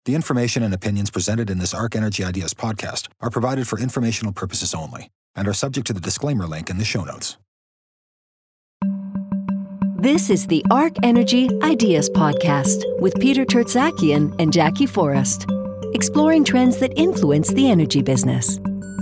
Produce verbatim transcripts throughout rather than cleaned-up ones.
The information and opinions presented in this Arc Energy Ideas podcast are provided for informational purposes only and are subject to the disclaimer link in the show notes. This is the Arc Energy Ideas podcast with Peter Tertzakian and Jackie Forrest, exploring trends that influence the energy business.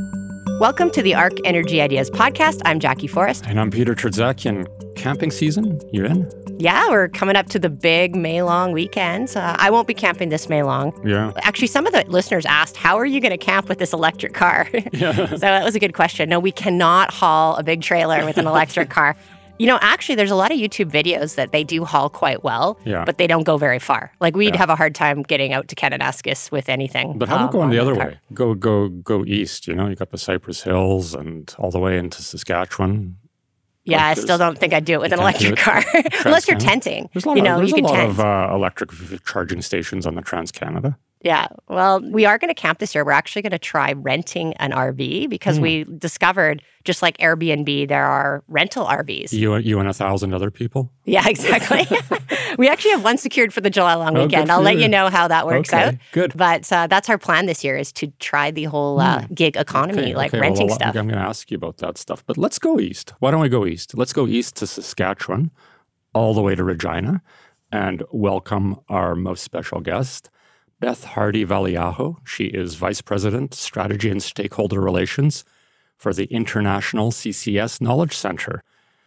Welcome to the Arc Energy Ideas podcast. I'm Jackie Forrest. And I'm Peter Tertzakian. Camping season, you're in? Yeah, we're coming up to the big May long weekend. Uh, I won't be camping this May long. Yeah. Actually, some of the listeners asked, how are you going to camp with this electric car? Yeah. So that was a good question. No, we cannot haul a big trailer with an electric car. You know, actually, there's a lot of YouTube videos that they do haul quite well, yeah. but they don't go very far. Like, we'd yeah. have a hard time getting out to Kananaskis with anything. But how about um, going the other car. way? Go, go, go east. You know, you got the Cypress Hills and all the way into Saskatchewan. Yeah, like I still don't think I'd do it with an electric car, unless you're tenting. There's a lot you know, of, there's you a can lot tent. of uh, electric charging stations on the Trans-Canada. Yeah. Well, we are going to camp this year. We're actually going to try renting an R V because mm. we discovered, just like Airbnb, there are rental R Vs. You, you and a thousand other people? Yeah, exactly. We actually have one secured for the July long oh, weekend. I'll you. let you know how that works okay, out. Good. But uh, that's our plan this year, is to try the whole uh, mm. gig economy, okay, like okay. renting well, stuff. I'm going to ask you about that stuff. But let's go east. Why don't we go east? Let's go east to Saskatchewan, all the way to Regina, and welcome our most special guest, Beth Hardy-Valiaho. She is Vice President, Strategy and Stakeholder Relations for the International C C S Knowledge Center.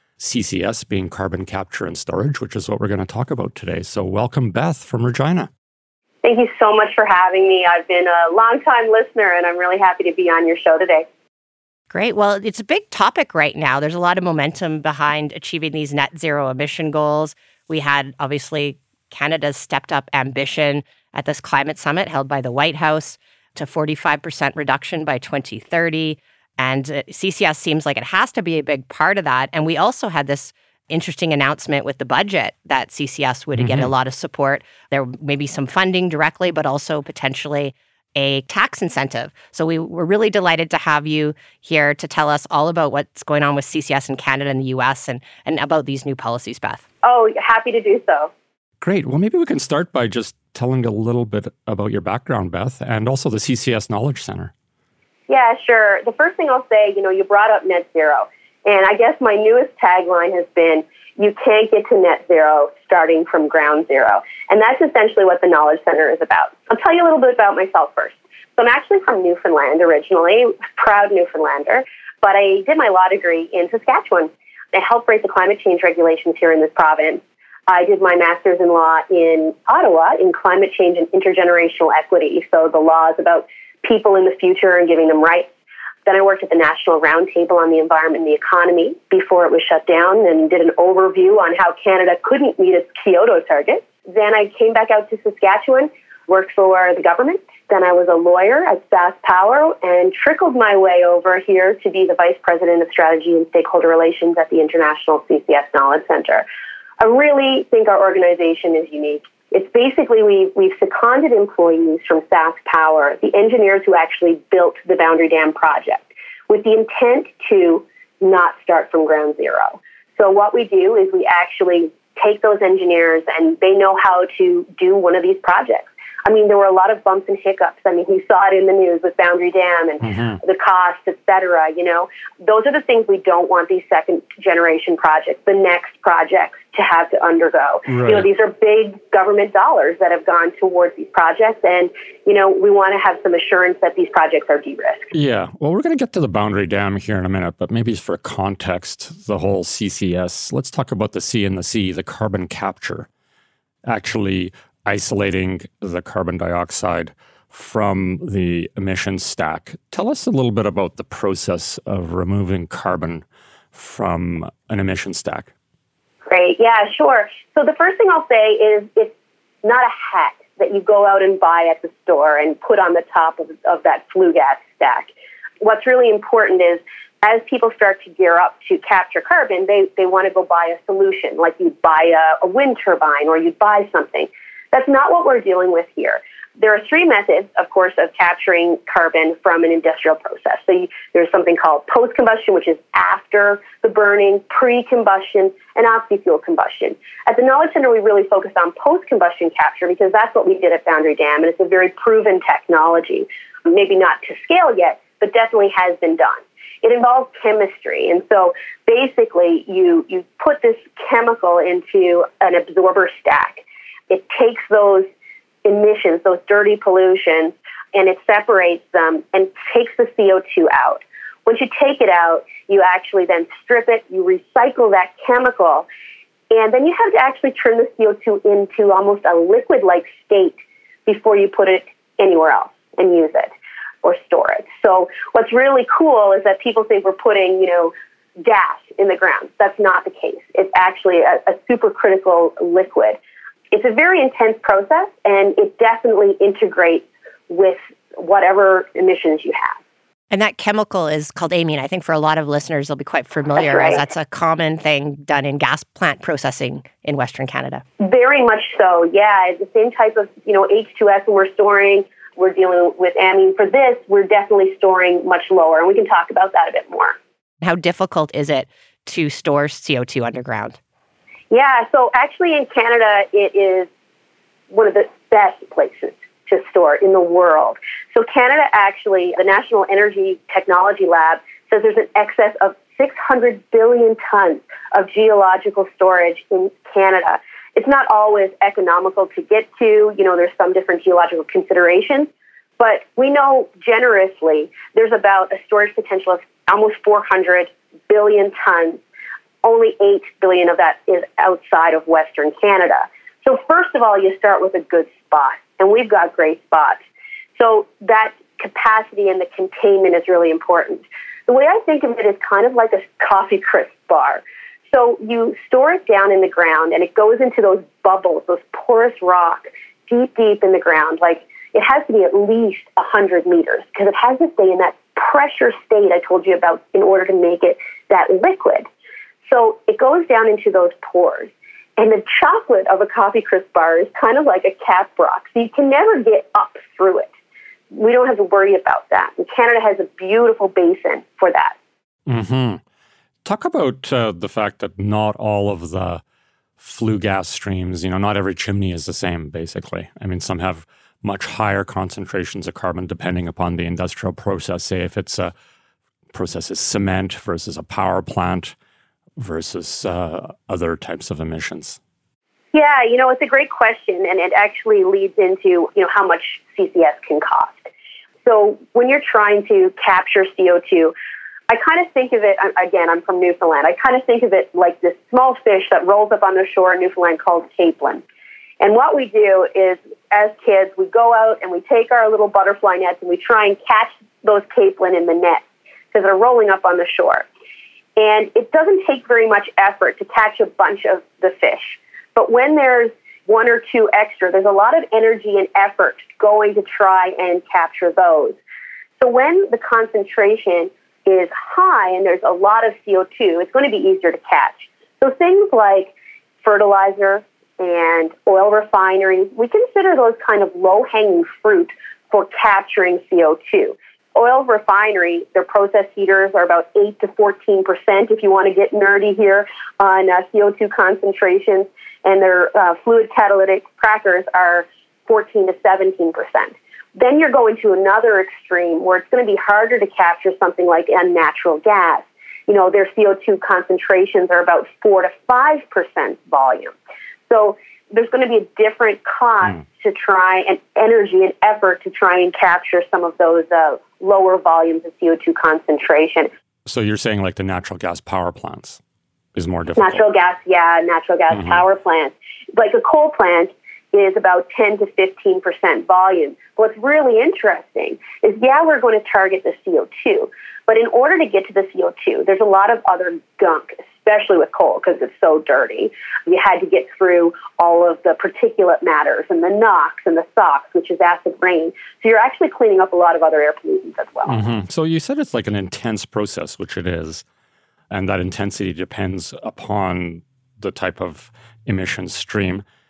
C C S being carbon capture and storage, which is what we're going to talk about today. So welcome, Beth, from Regina. Thank you so much for having me. I've been a long-time listener, and I'm really happy to be on your show today. Great. Well, it's a big topic right now. There's a lot of momentum behind achieving these net zero emission goals. We had, obviously, Canada's stepped up ambition at this climate summit held by the White House to forty-five percent reduction by twenty thirty. And uh, C C S seems like it has to be a big part of that. And we also had this interesting announcement with the budget that C C S would mm-hmm. get a lot of support. There may be some funding directly, but also potentially a tax incentive. So we were really delighted to have you here to tell us all about what's going on with C C S in Canada and the U S and, and about these new policies, Beth. Oh, happy to do so. Great. Well, maybe we can start by just telling a little bit about your background, Beth, and also the C C S Knowledge Center. Yeah, sure. The first thing I'll say, you know, you brought up net zero. And I guess my newest tagline has been, you can't get to net zero starting from ground zero. And that's essentially what the Knowledge Center is about. I'll tell you a little bit about myself first. So I'm actually from Newfoundland originally, proud Newfoundlander, but I did my law degree in Saskatchewan. I helped write the climate change regulations here in this province. I did my master's in law in Ottawa in climate change and intergenerational equity. So the laws about people in the future and giving them rights. Then I worked at the National Roundtable on the Environment and the Economy before it was shut down and did an overview on how Canada couldn't meet its Kyoto targets. Then I came back out to Saskatchewan, worked for the government. Then I was a lawyer at SaskPower and trickled my way over here to be the Vice President of Strategy and Stakeholder Relations at the International C C S Knowledge Center. I really think our organization is unique. It's basically we, we've seconded employees from SaskPower, the engineers who actually built the Boundary Dam project, with the intent to not start from ground zero. So what we do is we actually take those engineers and they know how to do one of these projects. I mean, there were a lot of bumps and hiccups. I mean, we saw it in the news with Boundary Dam and mm-hmm. the cost, et cetera. You know, those are the things we don't want these second generation projects, the next projects, to have to undergo. Right. You know, these are big government dollars that have gone towards these projects. And, you know, we want to have some assurance that these projects are de-risked. Yeah. Well, we're going to get to the Boundary Dam here in a minute, but maybe for context, the whole C C S, let's talk about the C in the C, the carbon capture, actually isolating the carbon dioxide from the emissions stack. Tell us a little bit about the process of removing carbon from an emission stack. Great. Yeah, sure. So the first thing I'll say is it's not a hat that you go out and buy at the store and put on the top of, of that flue gas stack. What's really important is as people start to gear up to capture carbon, they, they want to go buy a solution, like you'd buy a, a wind turbine or you'd buy something. That's not what we're dealing with here. There are three methods, of course, of capturing carbon from an industrial process. So you, there's something called post-combustion, which is after the burning, pre-combustion, and oxy-fuel combustion. At the Knowledge Center, we really focused on post-combustion capture because that's what we did at Boundary Dam, and it's a very proven technology. Maybe not to scale yet, but definitely has been done. It involves chemistry, and so basically you, you put this chemical into an absorber stack. It takes those emissions, those dirty pollutions, and it separates them and takes the C O two out. Once you take it out, you actually then strip it, you recycle that chemical, and then you have to actually turn the C O two into almost a liquid-like state before you put it anywhere else and use it or store it. So what's really cool is that people think we're putting, you know, gas in the ground. That's not the case. It's actually a, a supercritical liquid. It's a very intense process, and it definitely integrates with whatever emissions you have. And that chemical is called amine. I think for a lot of listeners, they'll be quite familiar, that's right. as that's a common thing done in gas plant processing in Western Canada. Very much so, yeah. It's the same type of, you know, H two S when we're storing. We're dealing with amine. For this, we're definitely storing much lower, and we can talk about that a bit more. How difficult is it to store C O two underground? Yeah, so actually in Canada, it is one of the best places to store in the world. So Canada actually, the National Energy Technology Lab, says there's an excess of six hundred billion tons of geological storage in Canada. It's not always economical to get to. You know, there's some different geological considerations. But we know generously there's about a storage potential of almost four hundred billion tons. Only eight billion of that is outside of Western Canada. So first of all, you start with a good spot, and we've got great spots. So that capacity and the containment is really important. The way I think of it is kind of like a coffee crisp bar. So you store it down in the ground, and it goes into those bubbles, those porous rock, deep, deep in the ground. Like it has to be at least one hundred meters because it has to stay in that pressure state I told you about in order to make it that liquid. So it goes down into those pores. And the chocolate of a coffee crisp bar is kind of like a cap rock. So you can never get up through it. We don't have to worry about that. And Canada has a beautiful basin for that. Mm-hmm. Talk about uh, the fact that not all of the flue gas streams, you know, not every chimney is the same, basically. I mean, some have much higher concentrations of carbon depending upon the industrial process. Say if it's a process is cement versus a power plant versus uh, other types of emissions? Yeah, you know, it's a great question, and it actually leads into, you know, how much C C S can cost. So when you're trying to capture C O two, I kind of think of it, again, I'm from Newfoundland, I kind of think of it like this small fish that rolls up on the shore in Newfoundland called capelin. And what we do is, as kids, we go out and we take our little butterfly nets and we try and catch those capelin in the net because they're rolling up on the shore. And it doesn't take very much effort to catch a bunch of the fish. But when there's one or two extra, there's a lot of energy and effort going to try and capture those. So when the concentration is high and there's a lot of C O two, it's going to be easier to catch. So things like fertilizer and oil refineries, we consider those kind of low-hanging fruit for capturing C O two. Oil refinery, their process heaters are about eight to fourteen percent if you want to get nerdy here on uh, C O two concentrations, and their uh, fluid catalytic crackers are fourteen to seventeen percent. Then you're going to another extreme where it's going to be harder to capture something like a natural gas. You know, their C O two concentrations are about four to five percent volume. So there's going to be a different cost mm. to try and energy and effort to try and capture some of those uh, lower volumes of C O two concentration. So you're saying like the natural gas power plants is more difficult? Natural gas, yeah, natural gas mm-hmm. power plants. Like a coal plant is about ten to fifteen percent volume. What's really interesting is, yeah, we're going to target the C O two, but in order to get to the C O two, there's a lot of other gunk, especially with coal because it's so dirty. You had to get through all of the particulate matters and the NOx and the SOx, which is acid rain. So you're actually cleaning up a lot of other air pollutants as well. Mm-hmm. So you said it's like an intense process, which it is, and that intensity depends upon the type of emission stream.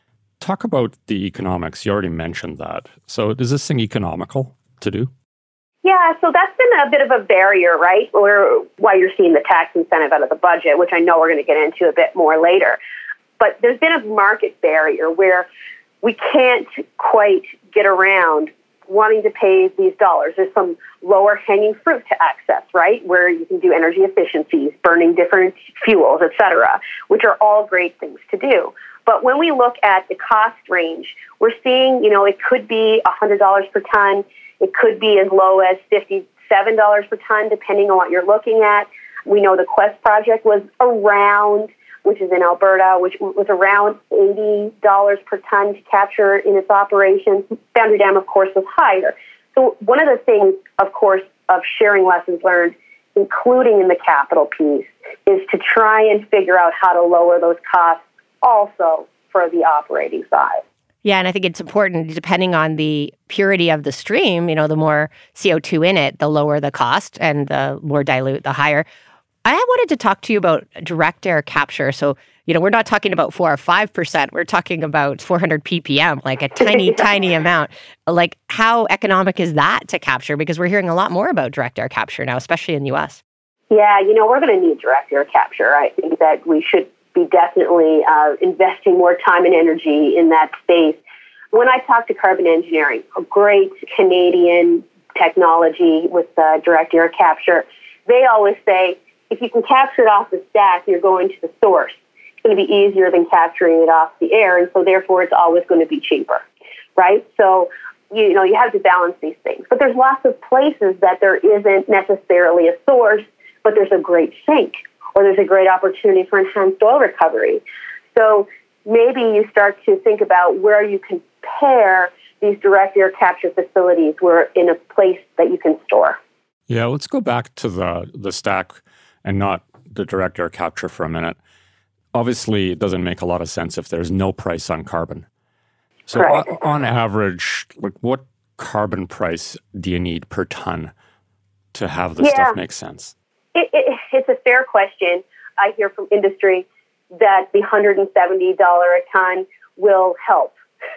talk about the economics. You already mentioned that. So is this thing economical to do? Yeah, so that's been a bit of a barrier, right? Or why you're seeing the tax incentive out of the budget, which I know we're going to get into a bit more later. But there's been a market barrier where we can't quite get around wanting to pay these dollars. There's some lower hanging fruit to access, right? Where you can do energy efficiencies, burning different fuels, et cetera, which are all great things to do. But when we look at the cost range, we're seeing, you know, it could be one hundred dollars per ton. It could be as low as fifty-seven dollars per ton, depending on what you're looking at. We know the Quest project was around, which is in Alberta, which was around eighty dollars per ton to capture in its operations. Boundary Dam, of course, was higher. So one of the things, of course, of sharing lessons learned, including in the capital piece, is to try and figure out how to lower those costs also for the operating side. Yeah, and I think it's important, depending on the purity of the stream, you know, the more C O two in it, the lower the cost, and the more dilute, the higher. I wanted to talk to you about direct air capture. So, you know, we're not talking about four or five percent. We're talking about four hundred p p m, like a tiny, tiny amount. Like, how economic is that to capture? Because we're hearing a lot more about direct air capture now, especially in the U S. Yeah, you know, we're going to need direct air capture. I think that we should be definitely uh, investing more time and energy in that space. When I talk to Carbon Engineering, a great Canadian technology with uh, direct air capture, they always say, if you can capture it off the stack, you're going to the source. It's going to be easier than capturing it off the air, and so therefore it's always going to be cheaper, right? So, you know, you have to balance these things. But there's lots of places that there isn't necessarily a source, but there's a great sink, or there's a great opportunity for enhanced oil recovery. So maybe you start to think about where you can pair these direct air capture facilities where in a place that you can store. Yeah, let's go back to the, the stack and not the direct air capture for a minute. Obviously, it doesn't make a lot of sense if there's no price on carbon. So Correct. on, on average, like what carbon price do you need per ton to have this yeah. stuff make sense? It, it, it's a fair question. I hear from industry that the one hundred seventy dollars a ton will help.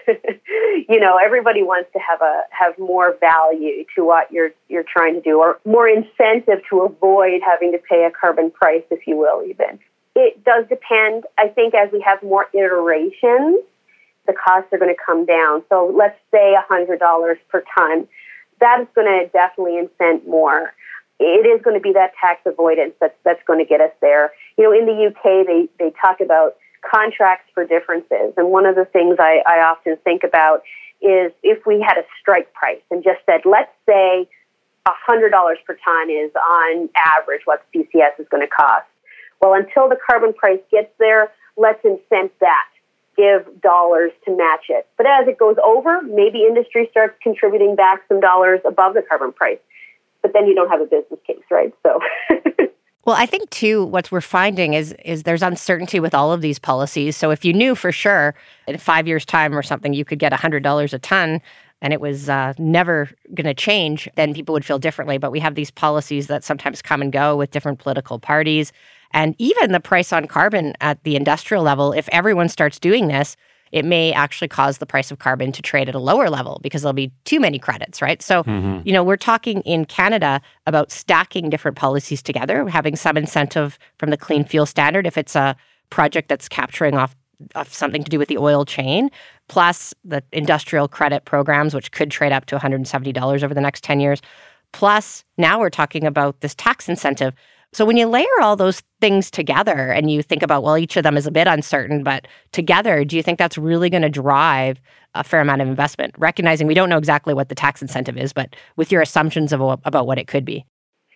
You know, everybody wants to have a have more value to what you're you're trying to do, or more incentive to avoid having to pay a carbon price, if you will, even. It does depend. I think as we have more iterations, the costs are going to come down. So let's say one hundred dollars per ton. That is going to definitely incent more. It is going to be that tax avoidance that's, that's going to get us there. You know, in the U K, they, they talk about contracts for differences. And one of the things I, I often think about is if we had a strike price and just said, let's say one hundred dollars per ton is on average what C C S is going to cost. Well, until the carbon price gets there, let's incent that, give dollars to match it. But as it goes over, maybe industry starts contributing back some dollars above the carbon price. But then you don't have a business case, right? So, well, I think too, what we're finding is is there's uncertainty with all of these policies. So if you knew for sure in five years' time or something you could get one hundred dollars a ton and it was uh, never going to change, then people would feel differently. But we have these policies that sometimes come and go with different political parties. And even the price on carbon at the industrial level, if everyone starts doing this, it may actually cause the price of carbon to trade at a lower level because there'll be too many credits, right? So, mm-hmm. you know, we're talking in Canada about stacking different policies together, having some incentive from the Clean Fuel Standard if it's a project that's capturing off, off something to do with the oil chain, plus the industrial credit programs, which could trade up to one hundred seventy dollars over the next ten years. Plus, now we're talking about this tax incentive. So when you layer all those things together and you think about, well, each of them is a bit uncertain, but together, do you think that's really going to drive a fair amount of investment? Recognizing we don't know exactly what the tax incentive is, but with your assumptions of about what it could be.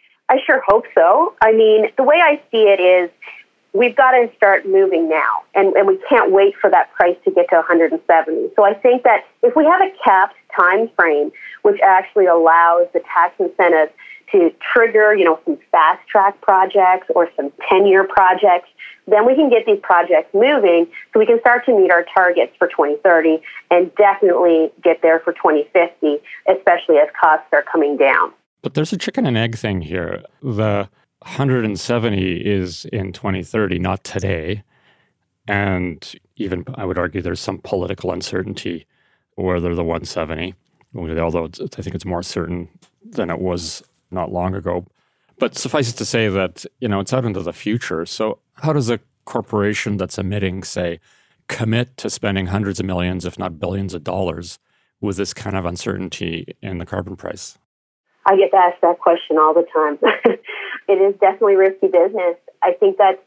I sure hope so. I mean, the way I see it is we've got to start moving now, and, and we can't wait for that price to get to one hundred seventy. So I think that if we have a capped time frame, which actually allows the tax incentives to trigger, you know, some fast-track projects or some ten-year projects, then we can get these projects moving so we can start to meet our targets for twenty thirty and definitely get there for twenty fifty, especially as costs are coming down. But there's a chicken and egg thing here. The one hundred seventy is in twenty thirty, not today. And even, I would argue, there's some political uncertainty whether the one seventy, although it's, I think it's more certain than it was not long ago. But suffice it to say that, you know, it's out into the future. So how does a corporation that's emitting, say, commit to spending hundreds of millions, if not billions of dollars with this kind of uncertainty in the carbon price? I get asked that question all the time. It is definitely risky business. I think that's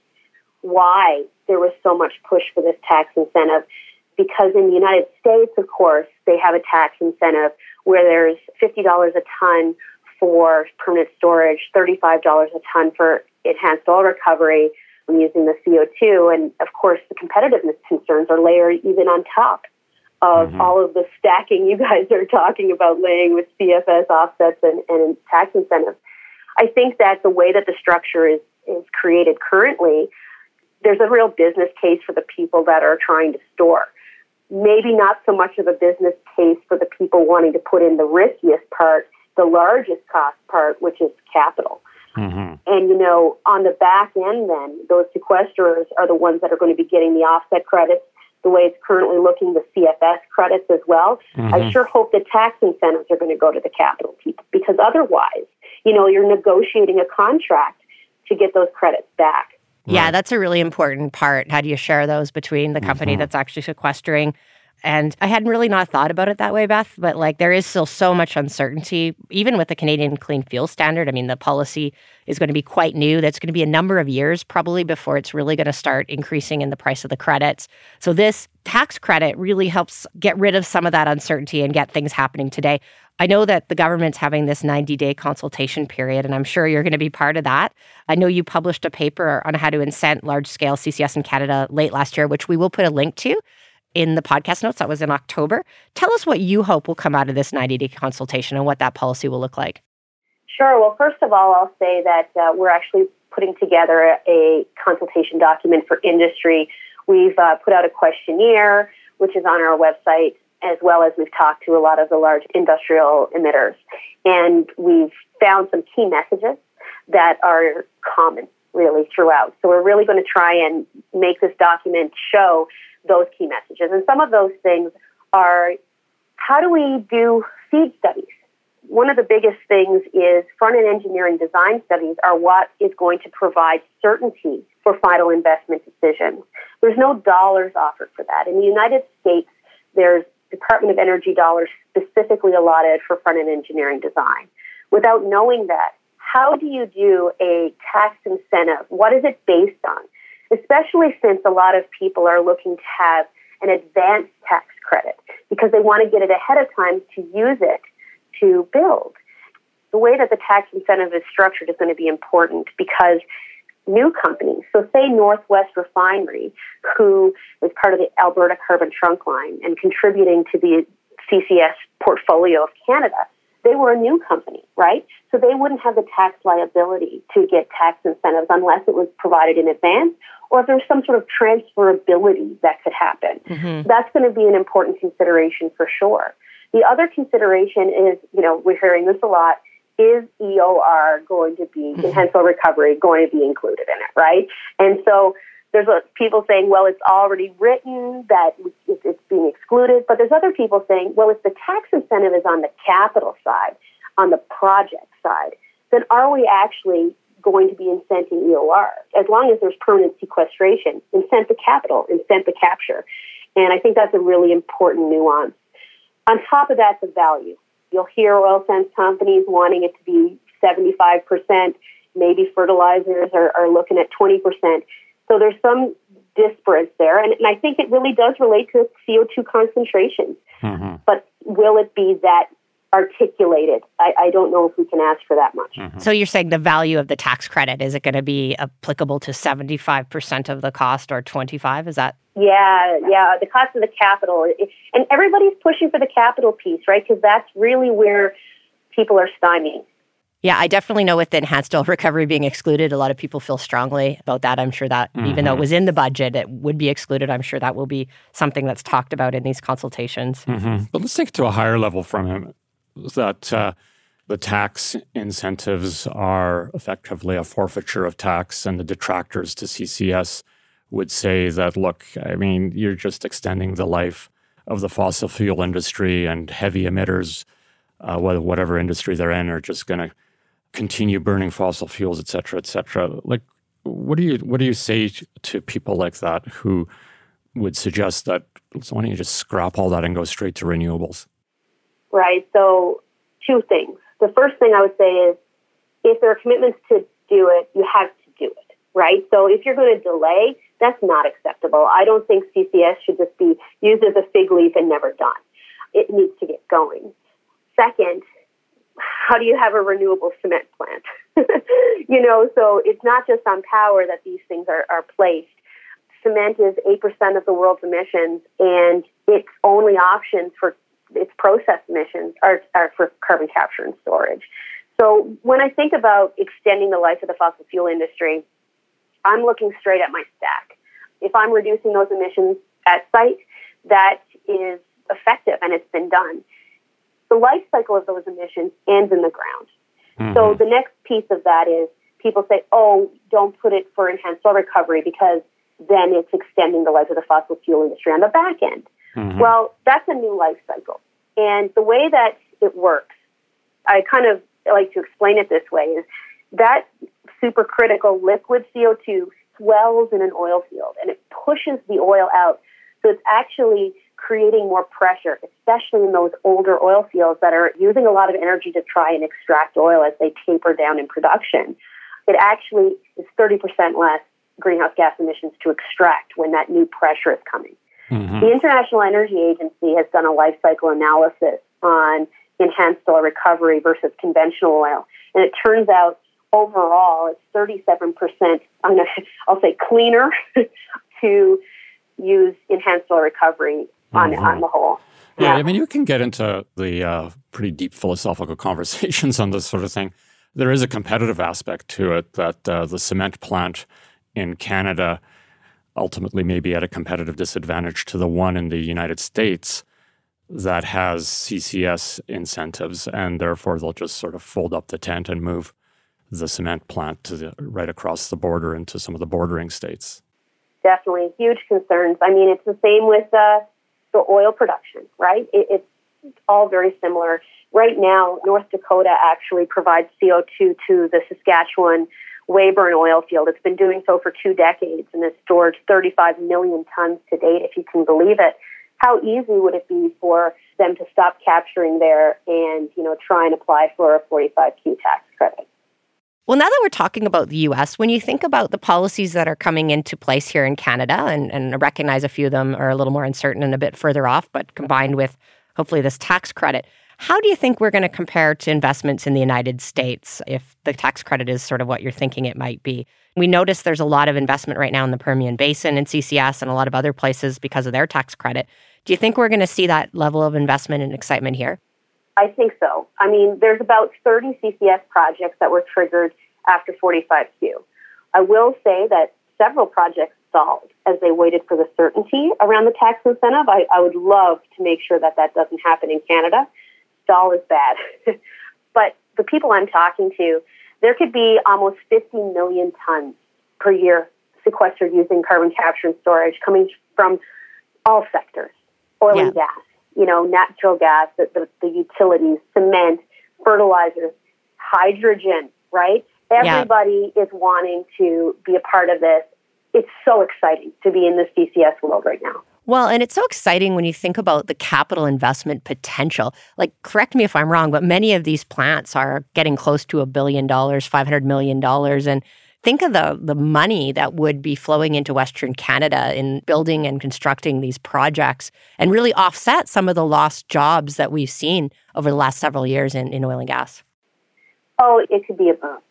why there was so much push for this tax incentive, because in the United States, of course, they have a tax incentive where there's fifty dollars a ton for permanent storage, thirty-five dollars a ton for enhanced oil recovery when using the C O two. And of course, the competitiveness concerns are layered even on top of mm-hmm. all of the stacking you guys are talking about laying with C F S offsets and, and tax incentives. I think that the way that the structure is, is created currently, there's a real business case for the people that are trying to store. Maybe not so much of a business case for the people wanting to put in the riskiest part, the largest cost part, which is capital. Mm-hmm. And, you know, on the back end then, those sequesterers are the ones that are going to be getting the offset credits. The way it's currently looking, the C F S credits as well. Mm-hmm. I sure hope the tax incentives are going to go to the capital people, because otherwise, you know, you're negotiating a contract to get those credits back. Yeah, that's a really important part. How do you share those between the company mm-hmm. that's actually sequestering? And I hadn't really not thought about it that way, Beth, but like there is still so much uncertainty, even with the Canadian Clean Fuel Standard. I mean, the policy is going to be quite new. That's going to be a number of years probably before it's really going to start increasing in the price of the credits. So this tax credit really helps get rid of some of that uncertainty and get things happening today. I know that the government's having this ninety-day consultation period, and I'm sure you're going to be part of that. I know you published a paper on how to incent large-scale C C S in Canada late last year, which we will put a link to in the podcast notes. That was in October. Tell us what you hope will come out of this ninety-day consultation and what that policy will look like. Sure. Well, first of all, I'll say that uh, we're actually putting together a consultation document for industry. We've uh, put out a questionnaire, which is on our website, as well as we've talked to a lot of the large industrial emitters. And we've found some key messages that are common, really, throughout. So we're really going to try and make this document show those key messages. And some of those things are, how do we do FEED studies? One of the biggest things is front-end engineering design studies are what is going to provide certainty for final investment decisions. There's no dollars offered for that. In the United States, there's Department of Energy dollars specifically allotted for front-end engineering design. Without knowing that, how do you do a tax incentive? What is it based on? Especially since a lot of people are looking to have an advanced tax credit because they want to get it ahead of time to use it to build. The way that the tax incentive is structured is going to be important because new companies, so say Northwest Refinery, who is part of the Alberta Carbon Trunk Line and contributing to the C C S portfolio of Canada, they were a new company, right? So they wouldn't have the tax liability to get tax incentives unless it was provided in advance or if there's some sort of transferability that could happen. Mm-hmm. That's going to be an important consideration for sure. The other consideration is, you know, we're hearing this a lot, is E O R going to be, mm-hmm. enhanced oil recovery, going to be included in it, right? And so there's people saying, well, it's already written that it's being excluded, but there's other people saying, well, if the tax incentive is on the capital side, on the project side, then are we actually going to be incenting E O R? As long as there's permanent sequestration, incent the capital, incent the capture. And I think that's a really important nuance. On top of that, the value. You'll hear oil sands companies wanting it to be seventy-five percent. Maybe fertilizers are, are looking at twenty percent. So there's some disparate there. And, and I think it really does relate to C O two concentrations. Mm-hmm. But will it be that articulated? I, I don't know if we can ask for that much. Mm-hmm. So you're saying the value of the tax credit, is it going to be applicable to seventy-five percent of the cost or twenty-five? Is that? Yeah, yeah, the cost of the capital. And everybody's pushing for the capital piece, right? Because that's really where people are stymieing. Yeah, I definitely know with the enhanced oil recovery being excluded, a lot of people feel strongly about that. I'm sure that mm-hmm. even though it was in the budget, it would be excluded. I'm sure that will be something that's talked about in these consultations. Mm-hmm. But let's take it to a higher level from him, that uh, the tax incentives are effectively a forfeiture of tax, and the detractors to C C S would say that, look, I mean, you're just extending the life of the fossil fuel industry, and heavy emitters, uh, whatever industry they're in, are just going to continue burning fossil fuels, et cetera, et cetera. Like, what do you what do you say to people like that who would suggest that, so why don't you just scrap all that and go straight to renewables? Right. So two things. The first thing I would say is, if there are commitments to do it, you have to do it, right? So if you're going to delay, that's not acceptable. I don't think C C S should just be used as a fig leaf and never done. It needs to get going. Second, how do you have a renewable cement plant? you know, so it's not just on power that these things are, are placed. Cement is eight percent of the world's emissions, and its only options for its processed emissions are, are for carbon capture and storage. So when I think about extending the life of the fossil fuel industry, I'm looking straight at my stack. If I'm reducing those emissions at site, that is effective and it's been done. The life cycle of those emissions ends in the ground. Mm-hmm. So the next piece of that is people say, oh, don't put it for enhanced oil recovery because then it's extending the life of the fossil fuel industry on the back end. Mm-hmm. Well, that's a new life cycle. And the way that it works, I kind of like to explain it this way, is that supercritical liquid C O two swells in an oil field and it pushes the oil out. So it's actually creating more pressure, especially in those older oil fields that are using a lot of energy to try and extract oil as they taper down in production. It actually is thirty percent less greenhouse gas emissions to extract when that new pressure is coming. Mm-hmm. The International Energy Agency has done a life cycle analysis on enhanced oil recovery versus conventional oil. And it turns out overall it's thirty-seven percent, I'll say cleaner to use enhanced oil recovery on, mm-hmm. on the whole. Yeah, yeah, I mean, you can get into the uh, pretty deep philosophical conversations on this sort of thing. There is a competitive aspect to it that uh, the cement plant in Canada ultimately may be at a competitive disadvantage to the one in the United States that has C C S incentives, and therefore they'll just sort of fold up the tent and move the cement plant to the right across the border into some of the bordering states. Definitely. Huge concerns. I mean, it's the same with uh, the oil production, right? It, it's all very similar. Right now, North Dakota actually provides C O two to the Saskatchewan Weyburn oil field. It's been doing so for two decades and has stored thirty-five million tons to date, if you can believe it. How easy would it be for them to stop capturing there and, you know, try and apply for a forty-five Q tax credit? Well, now that we're talking about the U S, when you think about the policies that are coming into place here in Canada, and, and I recognize a few of them are a little more uncertain and a bit further off, but combined with hopefully this tax credit, how do you think we're going to compare to investments in the United States if the tax credit is sort of what you're thinking it might be? We notice there's a lot of investment right now in the Permian Basin and C C S and a lot of other places because of their tax credit. Do you think we're going to see that level of investment and excitement here? I think so. I mean, there's about thirty C C S projects that were triggered after forty-five Q. I will say that several projects stalled as they waited for the certainty around the tax incentive. I, I would love to make sure that that doesn't happen in Canada. Stall is bad. But the people I'm talking to, there could be almost fifty million tons per year sequestered using carbon capture and storage coming from all sectors, oil yeah. and gas, you know, natural gas, the, the, the utilities, cement, fertilizers, hydrogen, right? Everybody yeah. is wanting to be a part of this. It's so exciting to be in the C C S world right now. Well, and it's so exciting when you think about the capital investment potential. Like, correct me if I'm wrong, but many of these plants are getting close to a billion dollars, five hundred million dollars. And think of the, the money that would be flowing into Western Canada in building and constructing these projects and really offset some of the lost jobs that we've seen over the last several years in, in oil and gas. Oh, it could be a boom.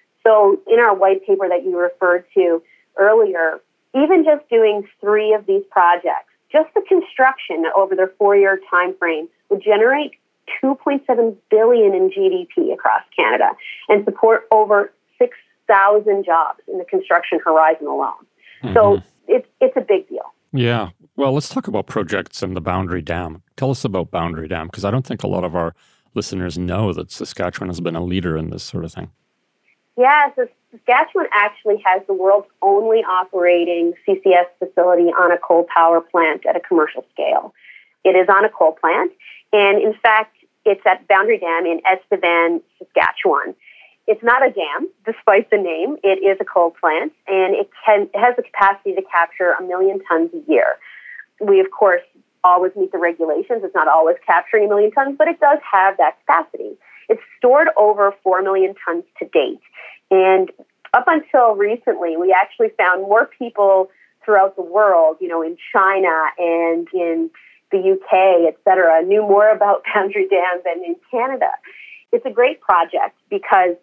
So in our white paper that you referred to earlier, even just doing three of these projects, just the construction over their four-year time frame would generate two point seven billion dollars in G D P across Canada and support over six thousand jobs in the construction horizon alone. Mm-hmm. So it's it's a big deal. Yeah. Well, let's talk about projects and the Boundary Dam. Tell us about Boundary Dam, because I don't think a lot of our listeners know that Saskatchewan has been a leader in this sort of thing. Yeah, so Saskatchewan actually has the world's only operating C C S facility on a coal power plant at a commercial scale. It is on a coal plant, and in fact, it's at Boundary Dam in Estevan, Saskatchewan. It's not a dam, despite the name. It is a coal plant, and it can it has the capacity to capture a million tons a year. We, of course, always meet the regulations. It's not always capturing a million tons, but it does have that capacity. It's stored over four million tons to date. And up until recently, we actually found more people throughout the world, you know, in China and in the U K, et cetera, knew more about Boundary Dam than in Canada. It's a great project because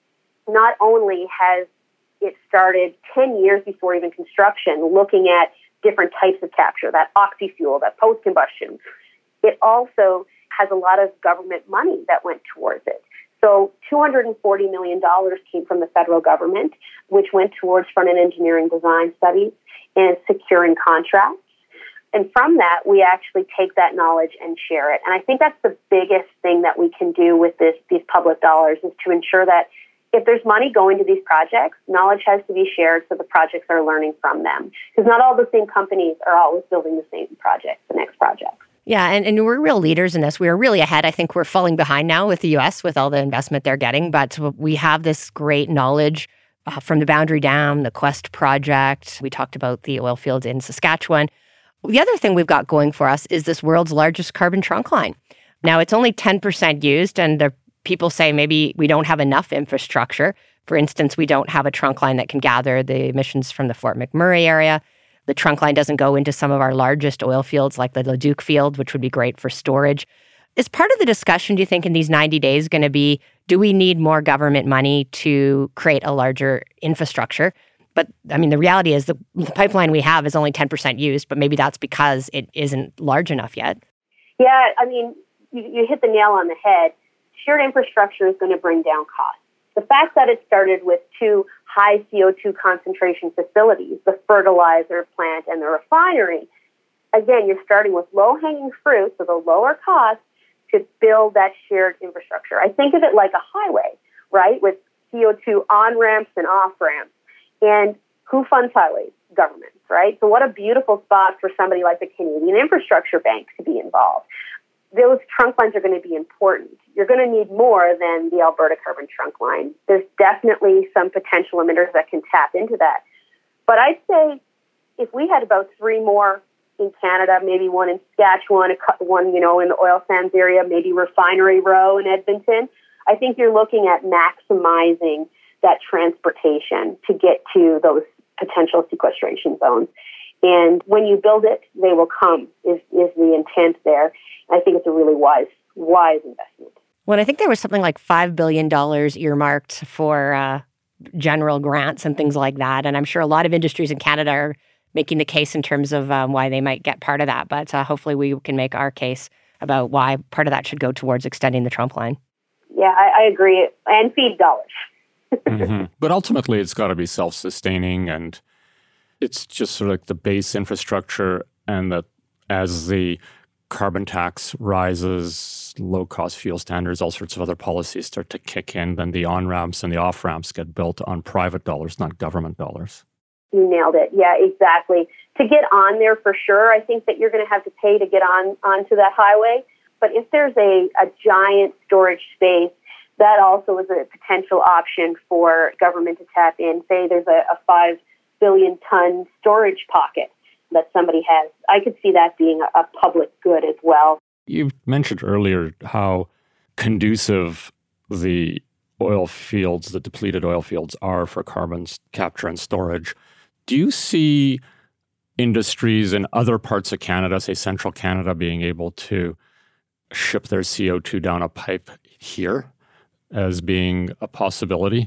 not only has it started ten years before even construction, looking at different types of capture, that oxy-fuel, that post-combustion, it also has a lot of government money that went towards it. So two hundred forty million dollars came from the federal government, which went towards front-end engineering design studies and securing contracts. And from that, we actually take that knowledge and share it. And I think that's the biggest thing that we can do with this, these public dollars, is to ensure that if there's money going to these projects, knowledge has to be shared so the projects are learning from them. Because not all the same companies are always building the same projects, the next project. Yeah, and, and we're real leaders in this. We are really ahead. I think we're falling behind now with the U S with all the investment they're getting, but we have this great knowledge uh, from the Boundary Dam, the Quest project. We talked about the oil fields in Saskatchewan. The other thing we've got going for us is this world's largest carbon trunk line. Now, it's only ten percent used, and the people say maybe we don't have enough infrastructure. For instance, we don't have a trunk line that can gather the emissions from the Fort McMurray area. The trunk line doesn't go into some of our largest oil fields like the Leduc field, which would be great for storage. Is part of the discussion, do you think, in these ninety days going to be, do we need more government money to create a larger infrastructure? But, I mean, the reality is the, the pipeline we have is only ten percent used, but maybe that's because it isn't large enough yet. Yeah, I mean, you, you hit the nail on the head. Shared infrastructure is going to bring down costs. The fact that it started with two high C O two concentration facilities, the fertilizer plant and the refinery, again, you're starting with low-hanging fruit, so the lower cost, to build that shared infrastructure. I think of it like a highway, right, with C O two on-ramps and off-ramps. And who funds highways? Governments, right? So what a beautiful spot for somebody like the Canadian Infrastructure Bank to be involved. Those trunk lines are going to be important. You're going to need more than the Alberta Carbon Trunk Line. There's definitely some potential emitters that can tap into that. But I'd say if we had about three more in Canada, maybe one in Saskatchewan, one, you know, in the oil sands area, maybe Refinery Row in Edmonton, I think you're looking at maximizing that transportation to get to those potential sequestration zones. And when you build it, they will come, is, is the intent there. I think it's a really wise, wise investment. Well, I think there was something like five billion dollars earmarked for uh, general grants and things like that. And I'm sure a lot of industries in Canada are making the case in terms of um, why they might get part of that. But uh, hopefully we can make our case about why part of that should go towards extending the trunk line. Yeah, I, I agree. And feed dollars. mm-hmm. But ultimately, it's got to be self-sustaining, and it's just sort of like the base infrastructure, and that as the carbon tax rises, low-cost fuel standards, all sorts of other policies start to kick in, then the on-ramps and the off-ramps get built on private dollars, not government dollars. You nailed it. Yeah, exactly. To get on there, for sure, I think that you're going to have to pay to get on onto that highway. But if there's a, a giant storage space, that also is a potential option for government to tap in. Say there's a, a five billion ton storage pocket that somebody has. I could see that being a, a public good as well. You mentioned earlier how conducive the oil fields, the depleted oil fields, are for carbon capture and storage. Do you see industries in other parts of Canada, say central Canada, being able to ship their C O two down a pipe here as being a possibility?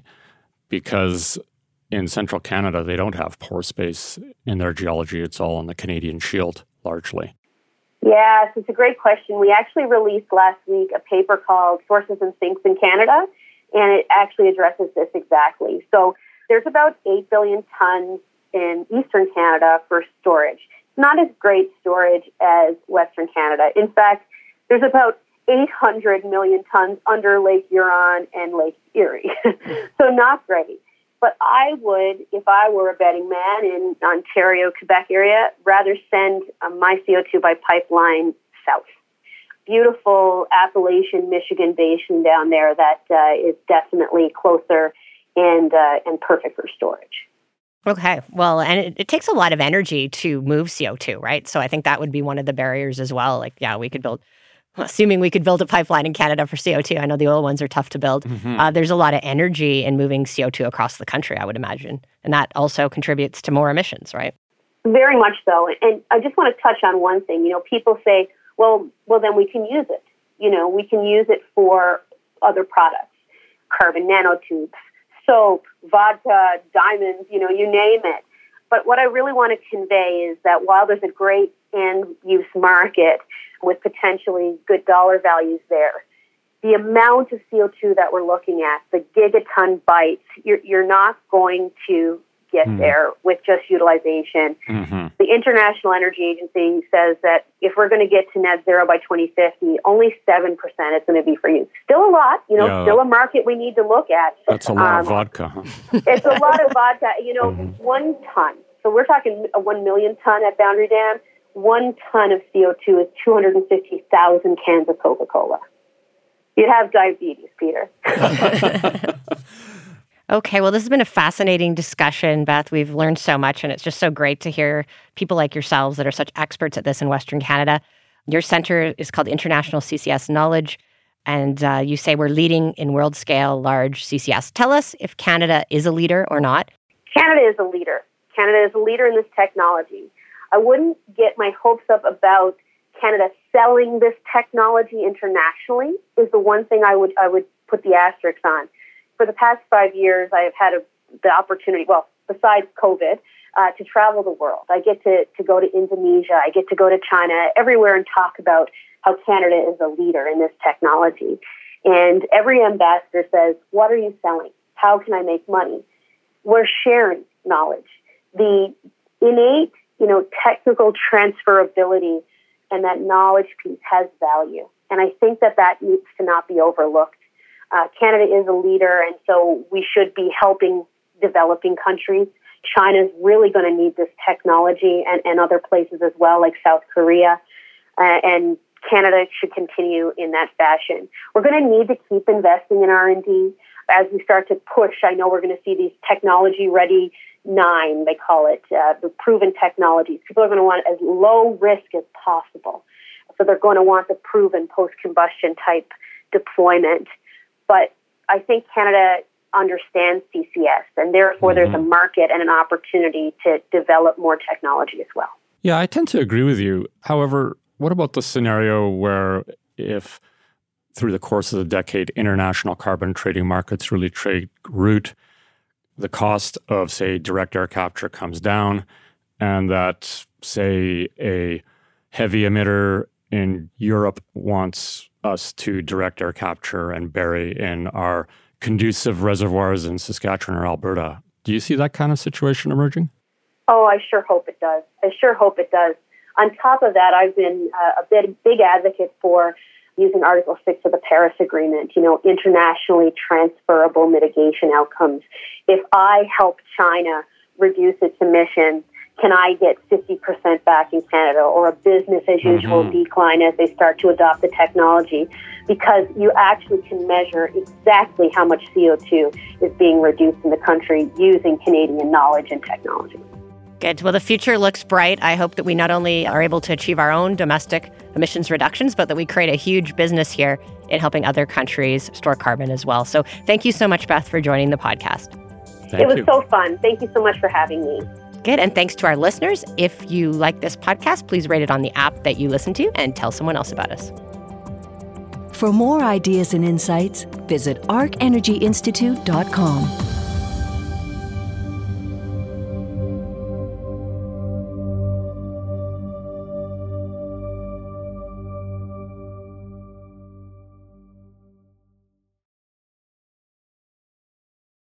Because in central Canada, they don't have pore space in their geology. It's all on the Canadian Shield, largely. Yes, it's a great question. We actually released last week a paper called Sources and Sinks in Canada, and it actually addresses this exactly. So there's about eight billion tons in Eastern Canada for storage. Not as great storage as Western Canada. In fact, there's about eight hundred million tons under Lake Huron and Lake Erie. So not great. But I would, if I were a betting man in Ontario, Quebec area, rather send uh, my C O two by pipeline south. Beautiful Appalachian, Michigan basin down there that uh, is definitely closer and uh, and perfect for storage. Okay. Well, and it, it takes a lot of energy to move C O two, right? So I think that would be one of the barriers as well. Like, yeah, we could build, assuming we could build a pipeline in Canada for C O two. I know the oil ones are tough to build. Mm-hmm. Uh, there's a lot of energy in moving C O two across the country, I would imagine. And that also contributes to more emissions, right? Very much so. And I just want to touch on one thing. You know, people say, well, well, then we can use it. You know, we can use it for other products, carbon nanotubes, soap, vodka, diamonds, you know, you name it. But what I really want to convey is that while there's a great end-use market with potentially good dollar values there, the amount of C O two that we're looking at, the gigaton bites, you're, you're not going to get mm. there with just utilization. Mm-hmm. The International Energy Agency says that if we're going to get to net zero by twenty fifty, only seven percent is going to be for use. Still a lot, you know, yeah. still a market we need to look at. That's a lot um, of vodka, huh? It's a lot of vodka. You know, mm-hmm. one ton. So we're talking a one million ton at Boundary Dam. One ton of C O two is two hundred fifty thousand cans of Coca-Cola. You'd have diabetes, Peter. Okay, well, this has been a fascinating discussion, Beth. We've learned so much, and it's just so great to hear people like yourselves that are such experts at this in Western Canada. Your center is called International C C S Knowledge, and uh, you say we're leading in world-scale large C C S. Tell us if Canada is a leader or not. Canada is a leader. Canada is a leader in this technology. I wouldn't get my hopes up about Canada selling this technology internationally is the one thing I would I would put the asterisk on. For the past five years, I have had a, the opportunity, well, besides COVID, uh, to travel the world. I get to, to go to Indonesia. I get to go to China, everywhere, and talk about how Canada is a leader in this technology. And every ambassador says, what are you selling? How can I make money? We're sharing knowledge. The innate, you know, technical transferability and that knowledge piece has value. And I think that that needs to not be overlooked. Uh, Canada is a leader, and so we should be helping developing countries. China's really going to need this technology and, and other places as well, like South Korea. Uh, and Canada should continue in that fashion. We're going to need to keep investing in R and D as we start to push. I know we're going to see these technology-ready nine, they call it, uh, the proven technologies. People are going to want as low risk as possible. So they're going to want the proven post-combustion type deployment. But I think Canada understands C C S, and therefore mm-hmm. there's a market and an opportunity to develop more technology as well. Yeah, I tend to agree with you. However, what about the scenario where if through the course of the decade, international carbon trading markets really trade root, the cost of, say, direct air capture comes down, and that, say, a heavy emitter in Europe wants us to direct air capture and bury in our conducive reservoirs in Saskatchewan or Alberta. Do you see that kind of situation emerging? Oh, I sure hope it does. I sure hope it does. On top of that, I've been uh, a big, big advocate for using Article six of the Paris Agreement, you know, internationally transferable mitigation outcomes. If I help China reduce its emissions, can I get fifty percent back in Canada, or a business as usual mm-hmm. decline as they start to adopt the technology? Because you actually can measure exactly how much C O two is being reduced in the country using Canadian knowledge and technology. Good. Well, the future looks bright. I hope that we not only are able to achieve our own domestic emissions reductions, but that we create a huge business here in helping other countries store carbon as well. So thank you so much, Beth, for joining the podcast. Thank it was you. so fun. Thank you so much for having me. Good. And thanks to our listeners. If you like this podcast, please rate it on the app that you listen to and tell someone else about us. For more ideas and insights, visit arc energy institute dot com.